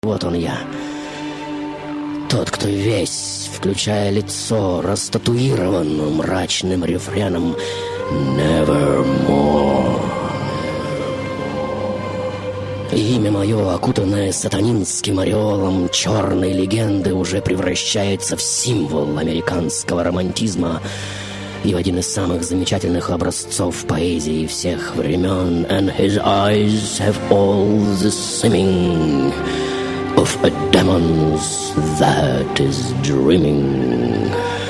Вот он я. Тот, кто весь, включая лицо, растатуирован мрачным рефреном «Nevermore». Имя мое, окутанное сатанинским ореолом черной легенды, уже превращается в символ американского романтизма и в один из самых замечательных образцов поэзии всех времен. And his eyes have all the seeming of a demon that is dreaming.